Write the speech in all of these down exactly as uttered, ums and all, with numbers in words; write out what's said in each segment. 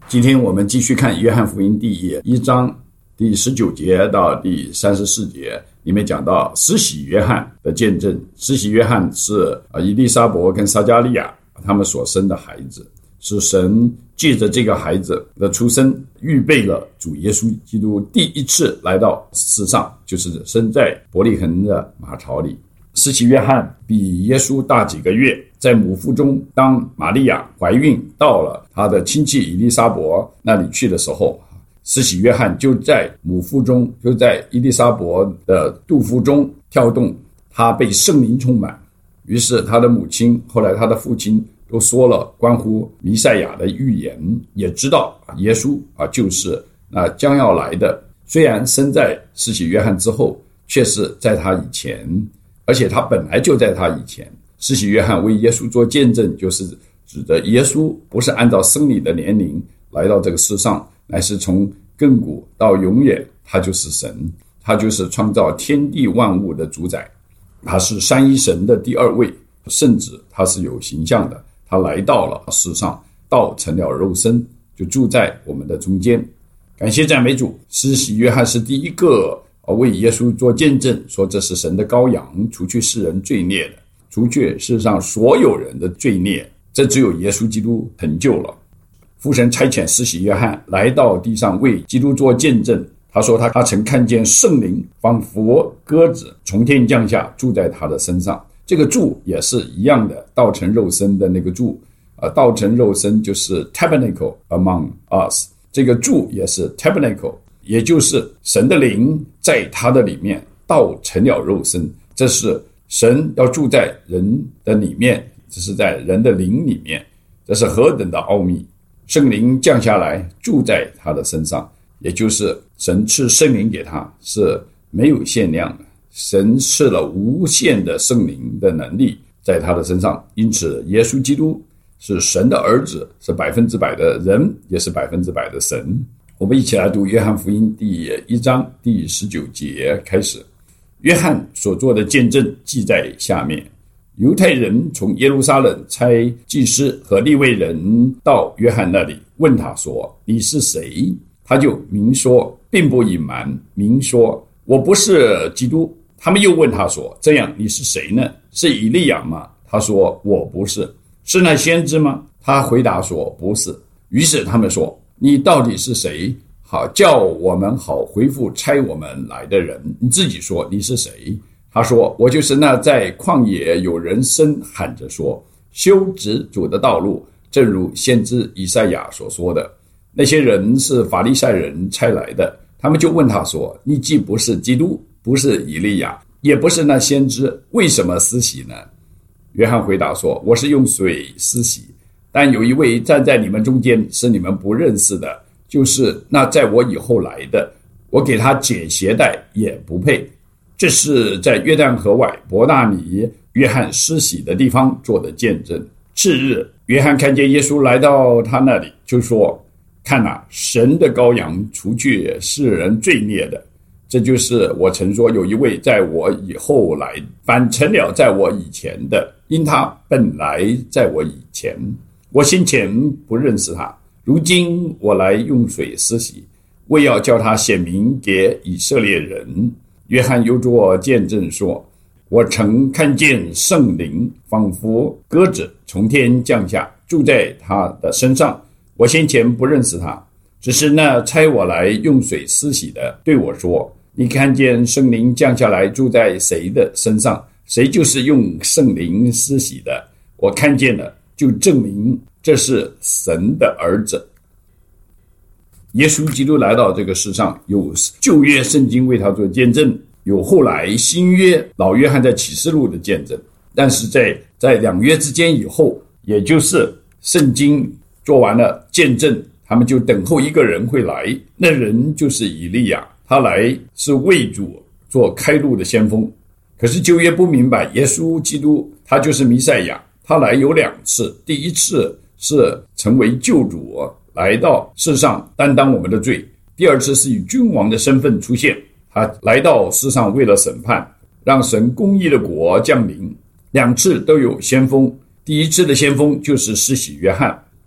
今天我们继续看约翰福音第一章第十九节到第三十四节，里面讲到施洗约翰的见证。施洗约翰是以利沙伯跟撒迦利亚他们所生的孩子，是神借着这个孩子的出生预备了主耶稣基督第一次来到世上，就是生在伯利恒的马槽里。施洗约翰比耶稣大几个月，在母腹中，当玛利亚怀孕到了他的亲戚以利沙伯那里去的时候，施洗约翰就在母腹中，就在以利沙伯的肚腹中跳动，他被圣灵充满。于是他的母亲，后来他的父亲都说了关乎弥赛亚的预言，也知道耶稣啊就是那将要来的。虽然生在施洗约翰之后，却是在他以前，而且他本来就在他以前。施洗约翰为耶稣做见证，就是指的耶稣不是按照生理的年龄来到这个世上，乃是从亘古到永远，他就是神，他就是创造天地万物的主宰，他是三一神的第二位，甚至他是有形象的，他来到了世上，道成了肉身，就住在我们的中间。感谢赞美主，施洗约翰是第一个为耶稣做见证，说这是神的羔羊，除去世人罪孽的，除去世上所有人的罪孽，这只有耶稣基督成就了。父神差遣施洗约翰来到地上为基督做见证，他说他他曾看见圣灵仿佛鸽子从天降下，住在他的身上。这个住也是一样的，道成肉身的那个住，呃，道成肉身就是 tabernacle among us， 这个住也是 tabernacle， 也就是神的灵在他的里面，道成了肉身，这是神要住在人的里面，这是在人的灵里面，这是何等的奥秘。圣灵降下来住在他的身上，也就是神赐圣灵给他是没有限量的，神赐了无限的圣灵的能力在他的身上。因此耶稣基督是神的儿子，是百分之百的人，也是百分之百的神。我们一起来读约翰福音第一章第十九节开始。约翰所做的见证记在下面。犹太人从耶路撒冷差祭司和利未人到约翰那里，问他说：你是谁？他就明说，并不隐瞒，明说我不是基督。他们又问他说：这样你是谁呢？是以利亚吗？他说我不是。是那先知吗？他回答说不是。于是他们说：你到底是谁？好，叫我们好回复差我们来的人。你自己说你是谁？他说我就是那在旷野有人声喊着说修直主的道路，正如先知以赛亚所说的。那些人是法利赛人差来的，他们就问他说：你既不是基督，不是以利亚，也不是那先知，为什么施洗呢？约翰回答说：我是用水施洗，但有一位站在你们中间，是你们不认识的，就是那在我以后来的，我给他解鞋带也不配。这是在约旦河外伯大尼约翰施洗的地方做的见证。次日，约翰看见耶稣来到他那里，就说：看哪，神的羔羊，除去世人罪孽的。这就是我曾说有一位在我以后来，反成了在我以前的，因他本来在我以前，我先前不认识他，如今我来用水施洗，为要叫他显明给以色列人。约翰又作见证说：我曾看见圣灵仿佛鸽子从天降下，住在他的身上。我先前不认识他，只是那差我来用水施洗的对我说：你看见圣灵降下来住在谁的身上，谁就是用圣灵施洗的。我看见了，就证明这是神的儿子。耶稣基督来到这个世上，有旧约圣经为他做见证，有后来新约老约翰在启示录的见证。但是在在两约之间以后，也就是圣经做完了见证，他们就等候一个人会来，那人就是以利亚，他来是为主做开路的先锋。可是旧约不明白耶稣基督他就是弥赛亚，他来有两次，第一次是成为救主来到世上担当我们的罪，第二次是以君王的身份出现，他来到世上为了审判，让神公义的国降临。两次都有先锋，第一次的先锋就是施洗约翰，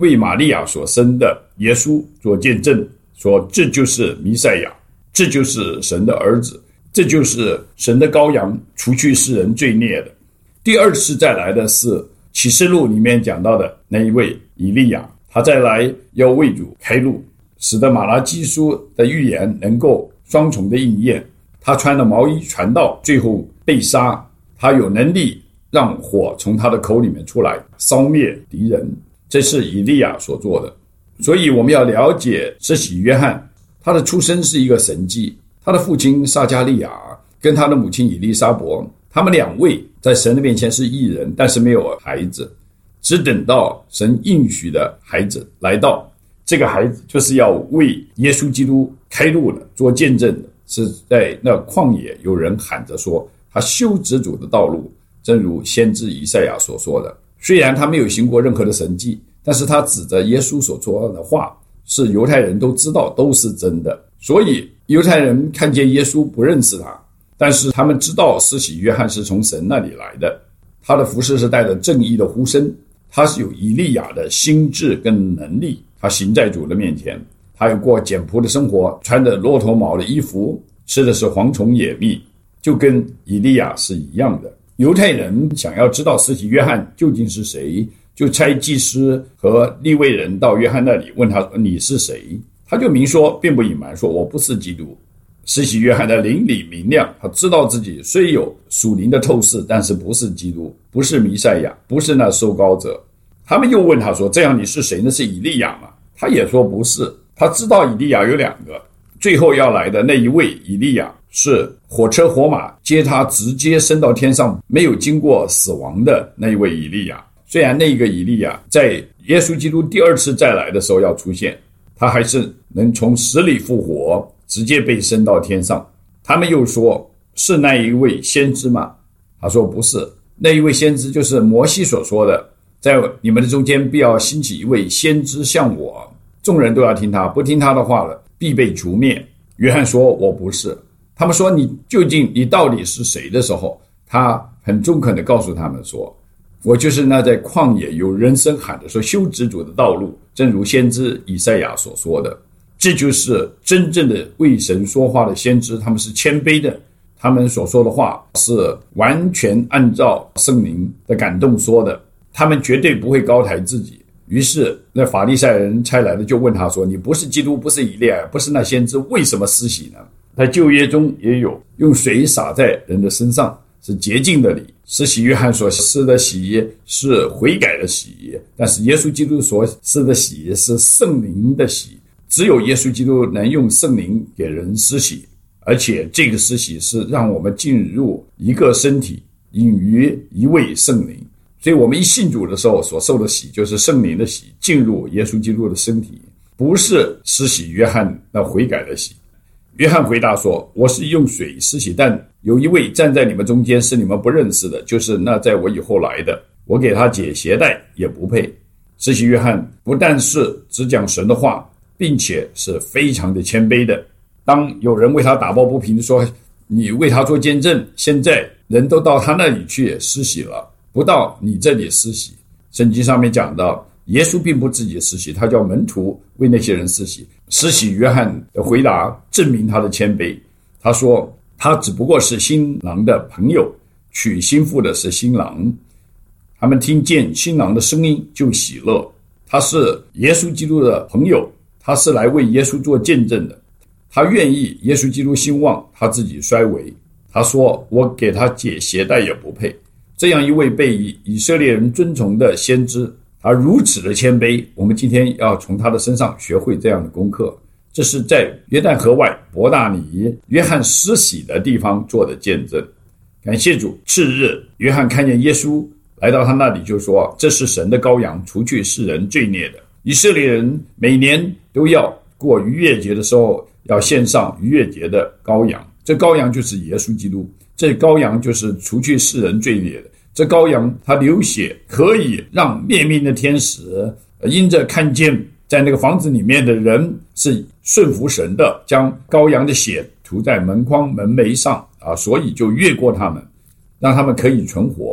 为玛利亚所生的耶稣做见证，说这就是弥赛亚，这就是神的儿子，这就是神的羔羊，除去世人罪孽的。第二次再来的是启示录里面讲到的那一位以利亚，他再来要为主开路，使得马拉基书的预言能够双重的应验。他穿了毛衣传道，最后被杀，他有能力让火从他的口里面出来，烧灭敌人，这是以利亚所做的。所以我们要了解施洗约翰，他的出生是一个神迹。他的父亲撒迦利亚跟他的母亲以利沙伯，他们两位在神的面前是义人，但是没有孩子，只等到神应许的孩子来到，这个孩子就是要为耶稣基督开路的，做见证的。是在那旷野有人喊着说，他修直主的道路，正如先知以赛亚所说的。虽然他没有行过任何的神迹，但是他指着耶稣所说的话是犹太人都知道都是真的。所以犹太人看见耶稣不认识他，但是他们知道施洗约翰是从神那里来的，他的服事是带着正义的呼声，他是有以利亚的心智跟能力，他行在主的面前，他有过简朴的生活，穿着骆驼毛的衣服，吃的是蝗虫野蜜，就跟以利亚是一样的。犹太人想要知道施洗约翰究竟是谁，就差祭司和利未人到约翰那里问他说你是谁，他就明说，并不隐瞒，说我不是基督。施洗约翰的灵里明亮，他知道自己虽有属灵的透视，但是不是基督，不是弥赛亚，不是那受膏者。他们又问他说，这样你是谁呢？是以利亚吗？他也说不是。他知道以利亚有两个，最后要来的那一位以利亚是火车火马接他直接升到天上，没有经过死亡的那一位以利亚。虽然那个以利亚在耶稣基督第二次再来的时候要出现，他还是能从死里复活，直接被升到天上。他们又说是那一位先知吗？他说不是，那一位先知就是摩西所说的，在你们的中间必要兴起一位先知像我，众人都要听他，不听他的话了，必被除灭。约翰说我不是。他们说你究竟你到底是谁的时候，他很中肯地告诉他们说，我就是那在旷野有人声喊的说修直主的道路，正如先知以赛亚所说的。这就是真正的为神说话的先知，他们是谦卑的，他们所说的话是完全按照圣灵的感动说的，他们绝对不会高抬自己。于是那法利赛人差来的就问他说，你不是基督，不是以利亚，不是那先知，为什么施洗呢？在旧约中也有用水洒在人的身上，是洁净的礼。施洗约翰所施的洗是悔改的洗，但是耶稣基督所施的洗是圣灵的洗。只有耶稣基督能用圣灵给人施洗，而且这个施洗是让我们进入一个身体，隐于一位圣灵。所以我们一信主的时候所受的洗就是圣灵的洗，进入耶稣基督的身体，不是施洗约翰那悔改的洗。约翰回答说，我是用水施洗，但有一位站在你们中间是你们不认识的，就是那在我以后来的，我给他解鞋带也不配。施洗约翰不但是只讲神的话，并且是非常的谦卑的。当有人为他打抱不平说，你为他做见证，现在人都到他那里去施洗了，不到你这里施洗。圣经上面讲到，耶稣并不自己施洗，他叫门徒为那些人施洗。施洗约翰的回答证明他的谦卑，他说他只不过是新郎的朋友，娶新妇的是新郎，他们听见新郎的声音就喜乐。他是耶稣基督的朋友，他是来为耶稣做见证的，他愿意耶稣基督兴旺，他自己衰微。他说我给他解鞋带也不配。这样一位被以色列人尊崇的先知，他如此的谦卑，我们今天要从他的身上学会这样的功课。这是在约旦河外伯大尼约翰施洗的地方做的见证。感谢主，次日约翰看见耶稣来到他那里，就说这是神的羔羊，除去世人罪孽的。以色列人每年都要过逾越节的时候要献上逾越节的羔羊，这羔羊就是耶稣基督，这羔羊就是除去世人罪孽的。这羔羊他流血可以让灭命的天使因着看见在那个房子里面的人是顺服神的，将羔羊的血涂在门框门楣上啊，所以就越过他们，让他们可以存活。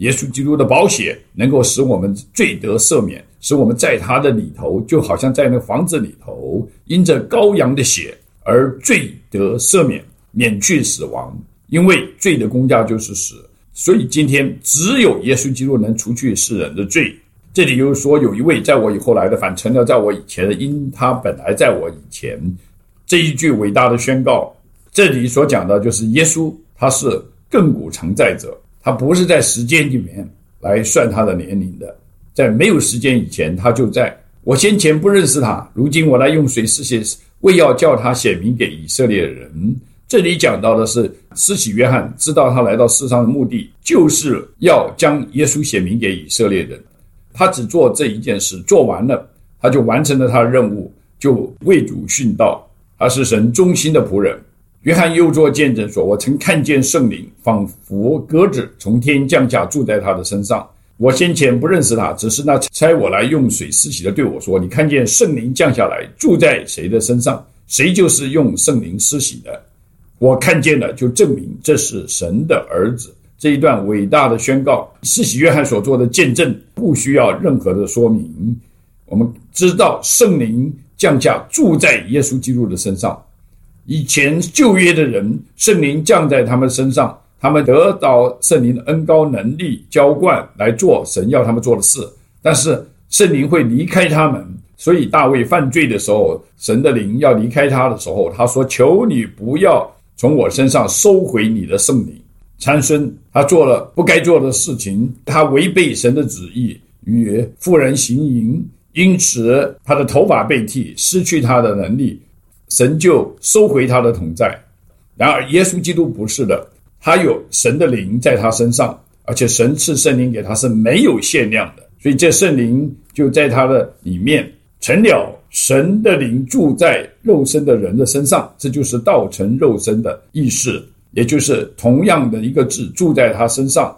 耶稣基督的宝血能够使我们罪得赦免，使我们在他的里头，就好像在那房子里头，因着羔羊的血而罪得赦免，免去死亡。因为罪的工价就是死，所以今天只有耶稣基督能除去世人的罪。这里就是说，有一位在我以后来的，反成了在我以前的，因他本来在我以前。这一句伟大的宣告，这里所讲的就是耶稣，他是亘古常在者，他不是在时间里面来算他的年龄的，在没有时间以前他就在。我先前不认识他，如今我来用水施洗，为要叫他显明给以色列人。这里讲到的是施洗约翰知道他来到世上的目的，就是要将耶稣显明给以色列人。他只做这一件事，做完了他就完成了他的任务，就为主殉道。他是神忠心的仆人。约翰又作见证说，我曾看见圣灵仿佛鸽子从天降下，住在他的身上。我先前不认识他，只是那差我来用水施洗的对我说，你看见圣灵降下来住在谁的身上，谁就是用圣灵施洗的。我看见了，就证明这是神的儿子。这一段伟大的宣告，施洗约翰所做的见证不需要任何的说明。我们知道圣灵降下住在耶稣基督的身上。以前旧约的人，圣灵降在他们身上，他们得到圣灵的恩膏能力浇灌来做神要他们做的事，但是圣灵会离开他们。所以大卫犯罪的时候，神的灵要离开他的时候，他说，求你不要从我身上收回你的圣灵。参孙他做了不该做的事情，他违背神的旨意，与妇人行淫，因此他的头发被剃，失去他的能力，神就收回他的同在。然而耶稣基督不是的，他有神的灵在他身上，而且神赐圣灵给他是没有限量的，所以这圣灵就在他的里面，成了神的灵住在肉身的人的身上。这就是道成肉身的意思，也就是同样的一个字，住在他身上，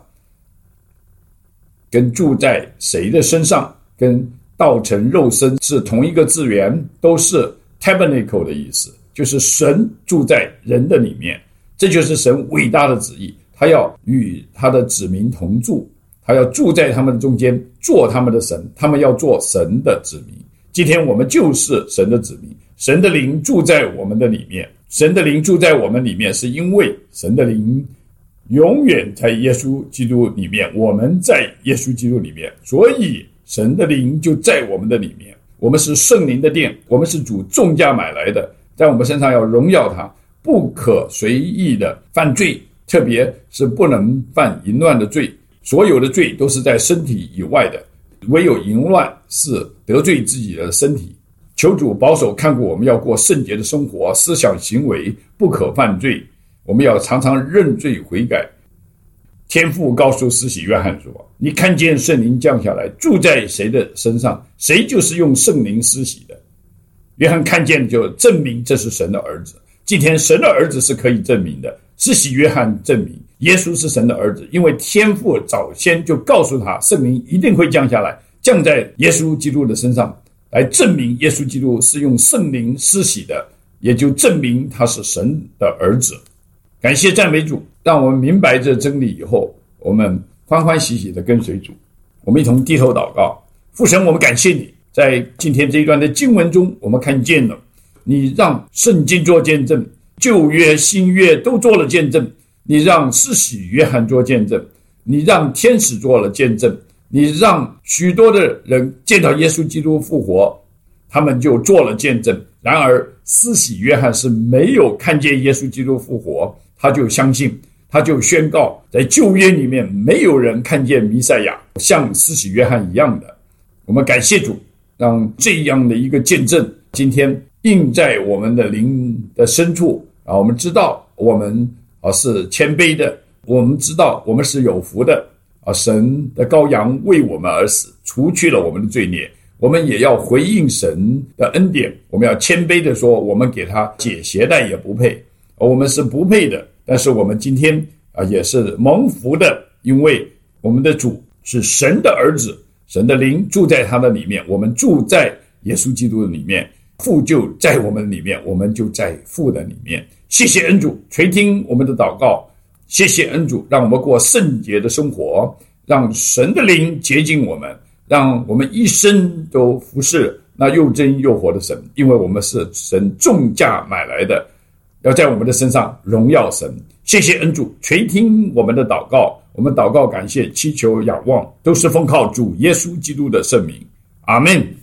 跟住在谁的身上，跟道成肉身是同一个字源，都是 tabernacle 的意思，就是神住在人的里面。这就是神伟大的旨意，他要与他的子民同住，他要住在他们中间，做他们的神，他们要做神的子民。今天我们就是神的子民，神的灵住在我们的里面。神的灵住在我们里面，是因为神的灵永远在耶稣基督里面，我们在耶稣基督里面，所以神的灵就在我们的里面。我们是圣灵的殿，我们是主重价买来的，在我们身上要荣耀他，不可随意的犯罪，特别是不能犯淫乱的罪。所有的罪都是在身体以外的，唯有淫乱是得罪自己的身体。求主保守看顾我们，要过圣洁的生活，思想行为不可犯罪，我们要常常认罪悔改。天父告诉施洗约翰说，你看见圣灵降下来住在谁的身上，谁就是用圣灵施洗的。约翰看见就证明这是神的儿子。今天神的儿子是可以证明的，施洗约翰证明耶稣是神的儿子，因为天父早先就告诉他圣灵一定会降下来，降在耶稣基督的身上，来证明耶稣基督是用圣灵施洗的，也就证明他是神的儿子。感谢赞美主，让我们明白这真理以后，我们欢欢喜喜的跟随主。我们一同低头祷告。父神，我们感谢你，在今天这一段的经文中，我们看见了你让圣经做见证，旧约新约都做了见证，你让施洗约翰做见证，你让天使做了见证，你让许多的人见到耶稣基督复活，他们就做了见证。然而施洗约翰是没有看见耶稣基督复活，他就相信，他就宣告，在旧约里面没有人看见弥赛亚像施洗约翰一样的。我们感谢主，让这样的一个见证今天印在我们的灵的深处啊，我们知道我们啊是谦卑的，我们知道我们是有福的啊，神的羔羊为我们而死，除去了我们的罪孽。我们也要回应神的恩典，我们要谦卑的说，我们给他解鞋带也不配，我们是不配的，但是我们今天啊也是蒙福的，因为我们的主是神的儿子，神的灵住在他的里面，我们住在耶稣基督的里面，父就在我们里面，我们就在父的里面。谢谢恩主垂听我们的祷告，谢谢恩主让我们过圣洁的生活， 让神的灵洁净我们，让我们一生都服侍那又真又活的神，因为我们是神重价买来的，要在我们的身上荣耀神。谢谢恩主垂听我们的祷告，我们祷告感谢祈求仰望都是奉靠主耶稣基督的圣名，阿们。